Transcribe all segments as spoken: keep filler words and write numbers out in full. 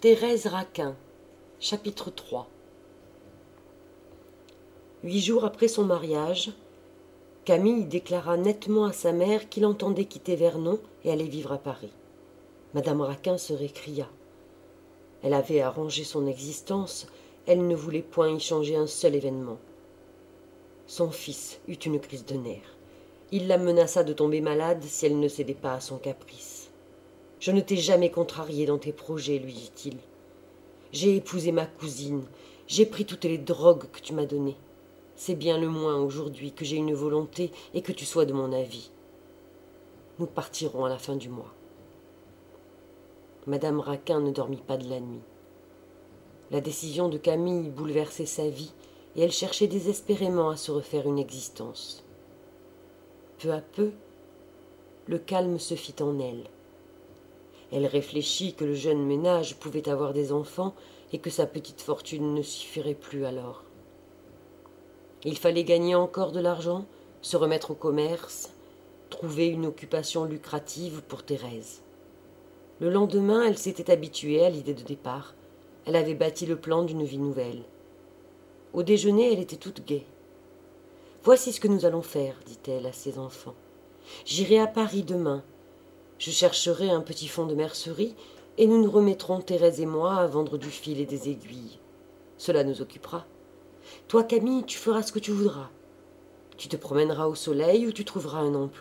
Thérèse Raquin, chapitre trois. Huit jours après son mariage, Camille déclara nettement à sa mère qu'il entendait quitter Vernon et aller vivre à Paris. Madame Raquin se récria. Elle avait arrangé son existence, elle ne voulait point y changer un seul événement. Son fils eut une crise de nerfs. Il la menaça de tomber malade si elle ne cédait pas à son caprice. « Je ne t'ai jamais contrarié dans tes projets, lui dit-il. J'ai épousé ma cousine, j'ai pris toutes les drogues que tu m'as données. C'est bien le moins aujourd'hui que j'ai une volonté et que tu sois de mon avis. Nous partirons à la fin du mois. » Madame Raquin ne dormit pas de la nuit. La décision de Camille bouleversait sa vie et elle cherchait désespérément à se refaire une existence. Peu à peu, le calme se fit en elle. Elle réfléchit que le jeune ménage pouvait avoir des enfants et que sa petite fortune ne suffirait plus alors. Il fallait gagner encore de l'argent, se remettre au commerce, trouver une occupation lucrative pour Thérèse. Le lendemain, elle s'était habituée à l'idée de départ. Elle avait bâti le plan d'une vie nouvelle. Au déjeuner, elle était toute gaie. « Voici ce que nous allons faire, dit-elle à ses enfants. J'irai à Paris demain. Je chercherai un petit fonds de mercerie et nous nous remettrons, Thérèse et moi, à vendre du fil et des aiguilles. Cela nous occupera. Toi, Camille, tu feras ce que tu voudras. Tu te promèneras au soleil ou tu trouveras un emploi. »«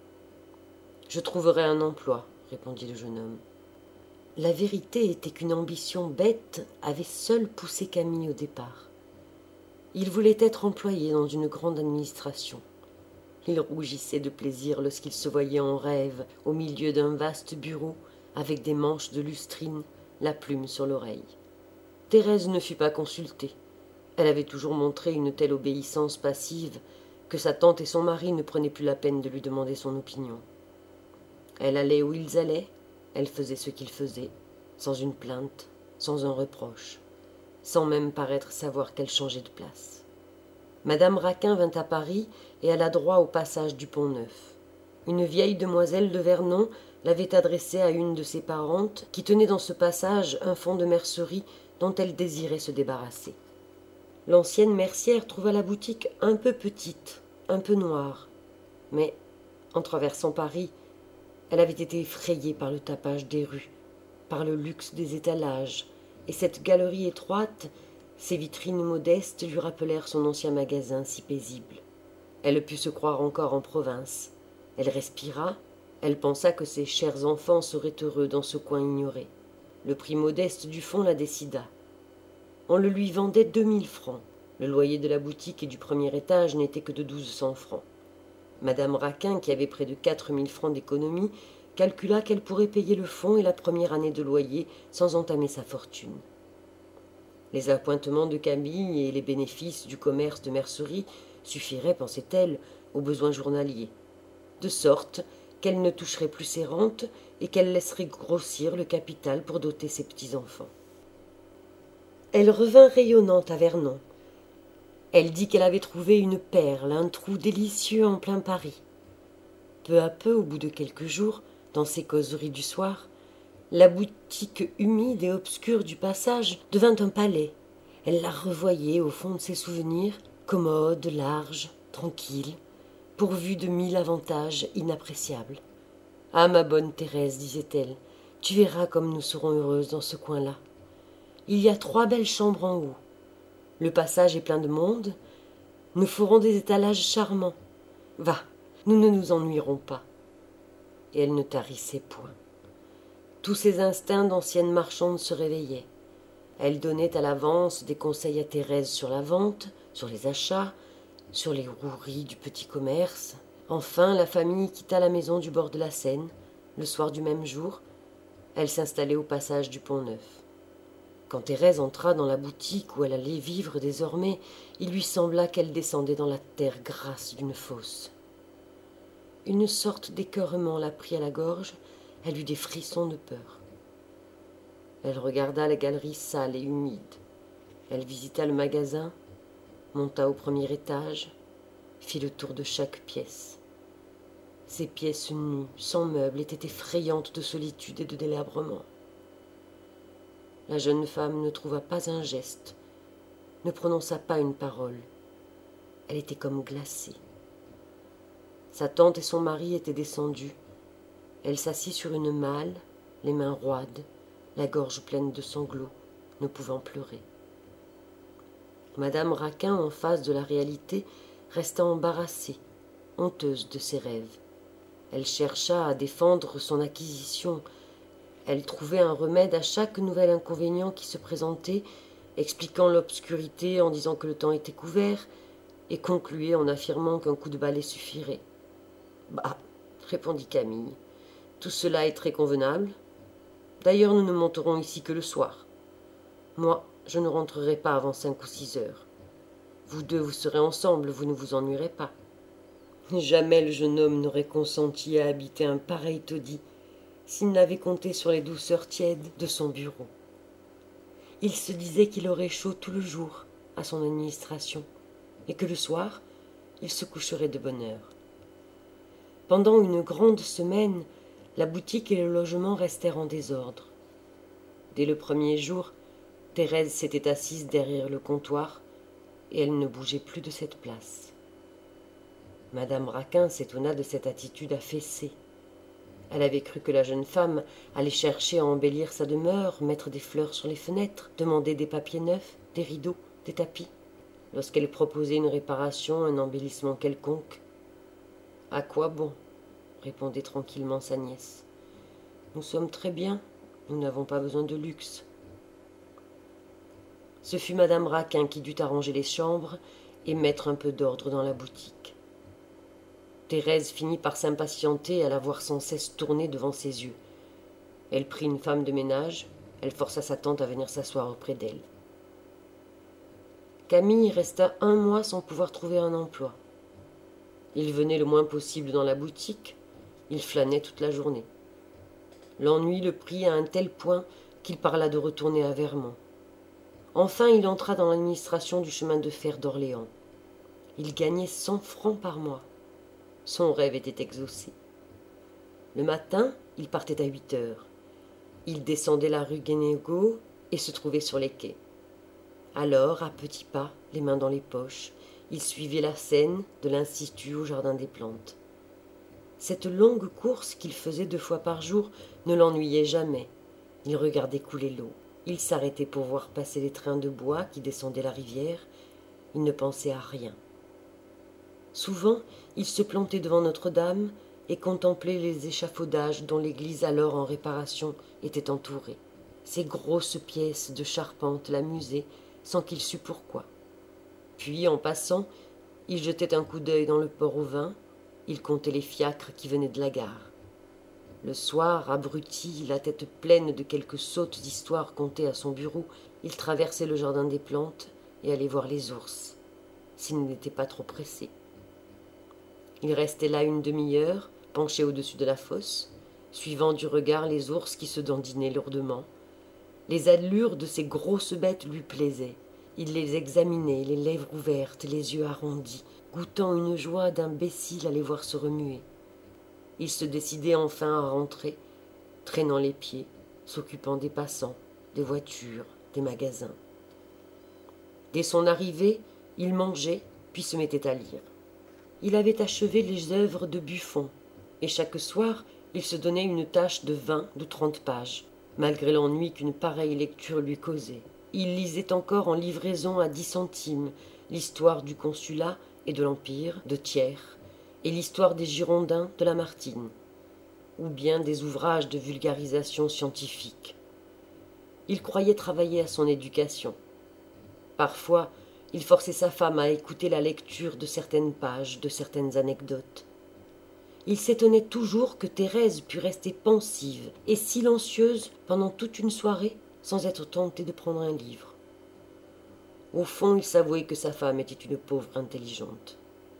Je trouverai un emploi, » répondit le jeune homme. La vérité était qu'une ambition bête avait seule poussé Camille au départ. Il voulait être employé dans une grande administration. Il rougissait de plaisir lorsqu'il se voyait en rêve au milieu d'un vaste bureau avec des manches de lustrine, la plume sur l'oreille. Thérèse ne fut pas consultée. Elle avait toujours montré une telle obéissance passive que sa tante et son mari ne prenaient plus la peine de lui demander son opinion. Elle allait où ils allaient, elle faisait ce qu'ils faisaient, sans une plainte, sans un reproche, sans même paraître savoir qu'elle changeait de place. Madame Raquin vint à Paris et alla droit au passage du Pont-Neuf. Une vieille demoiselle de Vernon l'avait adressée à une de ses parentes qui tenait dans ce passage un fonds de mercerie dont elle désirait se débarrasser. L'ancienne mercière trouva la boutique un peu petite, un peu noire, mais, en traversant Paris, elle avait été effrayée par le tapage des rues, par le luxe des étalages, et cette galerie étroite, ces vitrines modestes lui rappelèrent son ancien magasin si paisible. Elle put se croire encore en province. Elle respira, elle pensa que ses chers enfants seraient heureux dans ce coin ignoré. Le prix modeste du fonds la décida. On le lui vendait deux mille francs. Le loyer de la boutique et du premier étage n'était que de douze cents francs. Madame Raquin, qui avait près de quatre mille francs d'économie, calcula qu'elle pourrait payer le fonds et la première année de loyer sans entamer sa fortune. Les appointements de Camille et les bénéfices du commerce de mercerie suffiraient, pensait-elle, aux besoins journaliers, de sorte qu'elle ne toucherait plus ses rentes et qu'elle laisserait grossir le capital pour doter ses petits-enfants. Elle revint rayonnante à Vernon. Elle dit qu'elle avait trouvé une perle, un trou délicieux en plein Paris. Peu à peu, au bout de quelques jours, dans ses causeries du soir, la boutique humide et obscure du passage devint un palais. Elle la revoyait au fond de ses souvenirs, commode, large, tranquille, pourvue de mille avantages inappréciables. « Ah, ma bonne Thérèse, disait-elle, tu verras comme nous serons heureuses dans ce coin-là. Il y a trois belles chambres en haut. Le passage est plein de monde. Nous ferons des étalages charmants. Va, nous ne nous ennuierons pas. » Et elle ne tarissait point. Tous ses instincts d'ancienne marchande se réveillaient. Elle donnait à l'avance des conseils à Thérèse sur la vente, sur les achats, sur les roueries du petit commerce. Enfin, la famille quitta la maison du bord de la Seine. Le soir du même jour, elle s'installait au passage du Pont-Neuf. Quand Thérèse entra dans la boutique où elle allait vivre désormais, il lui sembla qu'elle descendait dans la terre grasse d'une fosse. Une sorte d'écœurement la prit à la gorge. Elle eut des frissons de peur. Elle regarda la galerie sale et humide. Elle visita le magasin, monta au premier étage, fit le tour de chaque pièce. Ces pièces nues, sans meubles, étaient effrayantes de solitude et de délabrement. La jeune femme ne trouva pas un geste, ne prononça pas une parole. Elle était comme glacée. Sa tante et son mari étaient descendus. Elle s'assit sur une malle, les mains roides, la gorge pleine de sanglots, ne pouvant pleurer. Madame Raquin, en face de la réalité, resta embarrassée, honteuse de ses rêves. Elle chercha à défendre son acquisition. Elle trouvait un remède à chaque nouvel inconvénient qui se présentait, expliquant l'obscurité en disant que le temps était couvert, et concluait en affirmant qu'un coup de balai suffirait. « Bah, répondit Camille, tout cela est très convenable. D'ailleurs, nous ne monterons ici que le soir. Moi, je ne rentrerai pas avant cinq ou six heures. Vous deux, vous serez ensemble, vous ne vous ennuierez pas. » Jamais le jeune homme n'aurait consenti à habiter un pareil taudis s'il n'avait compté sur les douceurs tièdes de son bureau. Il se disait qu'il aurait chaud tout le jour à son administration et que le soir, il se coucherait de bonne heure. Pendant une grande semaine, la boutique et le logement restèrent en désordre. Dès le premier jour, Thérèse s'était assise derrière le comptoir et elle ne bougeait plus de cette place. Madame Raquin s'étonna de cette attitude affaissée. Elle avait cru que la jeune femme allait chercher à embellir sa demeure, mettre des fleurs sur les fenêtres, demander des papiers neufs, des rideaux, des tapis. Lorsqu'elle proposait une réparation, un embellissement quelconque. « À quoi bon ?» répondait tranquillement sa nièce. « Nous sommes très bien, nous n'avons pas besoin de luxe. » Ce fut Madame Raquin qui dut arranger les chambres et mettre un peu d'ordre dans la boutique. Thérèse finit par s'impatienter à la voir sans cesse tourner devant ses yeux. Elle prit une femme de ménage, elle força sa tante à venir s'asseoir auprès d'elle. Camille resta un mois sans pouvoir trouver un emploi. Il venait le moins possible dans la boutique, il flânait toute la journée. L'ennui le prit à un tel point qu'il parla de retourner à Vermont. Enfin, il entra dans l'administration du chemin de fer d'Orléans. Il gagnait cent francs par mois. Son rêve était exaucé. Le matin, il partait à huit heures. Il descendait la rue Guénégaud et se trouvait sur les quais. Alors, à petits pas, les mains dans les poches, il suivait la Seine de l'Institut au Jardin des Plantes. Cette longue course qu'il faisait deux fois par jour ne l'ennuyait jamais. Il regardait couler l'eau. Il s'arrêtait pour voir passer les trains de bois qui descendaient la rivière. Il ne pensait à rien. Souvent, il se plantait devant Notre-Dame et contemplait les échafaudages dont l'église alors en réparation était entourée. Ces grosses pièces de charpente l'amusaient sans qu'il sût pourquoi. Puis, en passant, il jetait un coup d'œil dans le port au vin, il comptait les fiacres qui venaient de la gare. Le soir, abruti, la tête pleine de quelques sottes histoires contées à son bureau, il traversait le jardin des plantes et allait voir les ours, s'il n'était pas trop pressé. Il restait là une demi-heure, penché au-dessus de la fosse, suivant du regard les ours qui se dandinaient lourdement. Les allures de ces grosses bêtes lui plaisaient. Il les examinait, les lèvres ouvertes, les yeux arrondis, goûtant une joie d'imbécile à les voir se remuer. Il se décidait enfin à rentrer, traînant les pieds, s'occupant des passants, des voitures, des magasins. Dès son arrivée, il mangeait, puis se mettait à lire. Il avait achevé les œuvres de Buffon, et chaque soir, il se donnait une tâche de vingt ou trente pages, malgré l'ennui qu'une pareille lecture lui causait. Il lisait encore en livraison à dix centimes l'histoire du consulat et de l'Empire de Thiers et l'histoire des Girondins de Lamartine, ou bien des ouvrages de vulgarisation scientifique. Il croyait travailler à son éducation. Parfois, il forçait sa femme à écouter la lecture de certaines pages, de certaines anecdotes. Il s'étonnait toujours que Thérèse pût rester pensive et silencieuse pendant toute une soirée sans être tentée de prendre un livre. Au fond, il s'avouait que sa femme était une pauvre intelligente.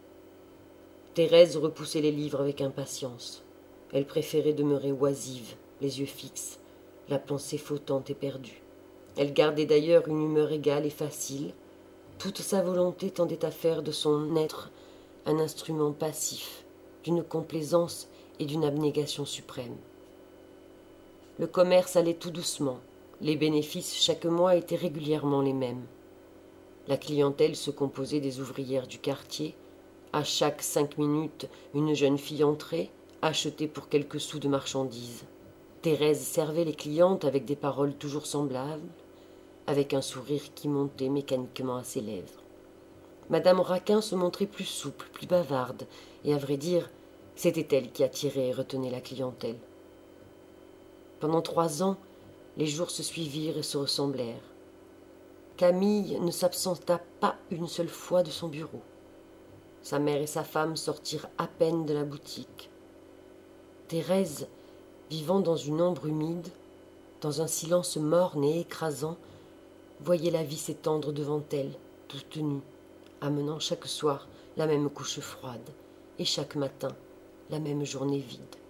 Thérèse repoussait les livres avec impatience. Elle préférait demeurer oisive, les yeux fixes, la pensée flottante et perdue. Elle gardait d'ailleurs une humeur égale et facile. Toute sa volonté tendait à faire de son être un instrument passif, d'une complaisance et d'une abnégation suprême. Le commerce allait tout doucement, Les bénéfices chaque mois étaient régulièrement les mêmes. La clientèle se composait des ouvrières du quartier. À chaque cinq minutes, une jeune fille entrait, achetée pour quelques sous de marchandises. Thérèse servait les clientes avec des paroles toujours semblables, avec un sourire qui montait mécaniquement à ses lèvres. Madame Raquin se montrait plus souple, plus bavarde, et à vrai dire, c'était elle qui attirait et retenait la clientèle. Pendant trois ans, les jours se suivirent et se ressemblèrent. Camille ne s'absenta pas une seule fois de son bureau. Sa mère et sa femme sortirent à peine de la boutique. Thérèse, vivant dans une ombre humide, dans un silence morne et écrasant, voyait la vie s'étendre devant elle, toute nue, amenant chaque soir la même couche froide et chaque matin la même journée vide.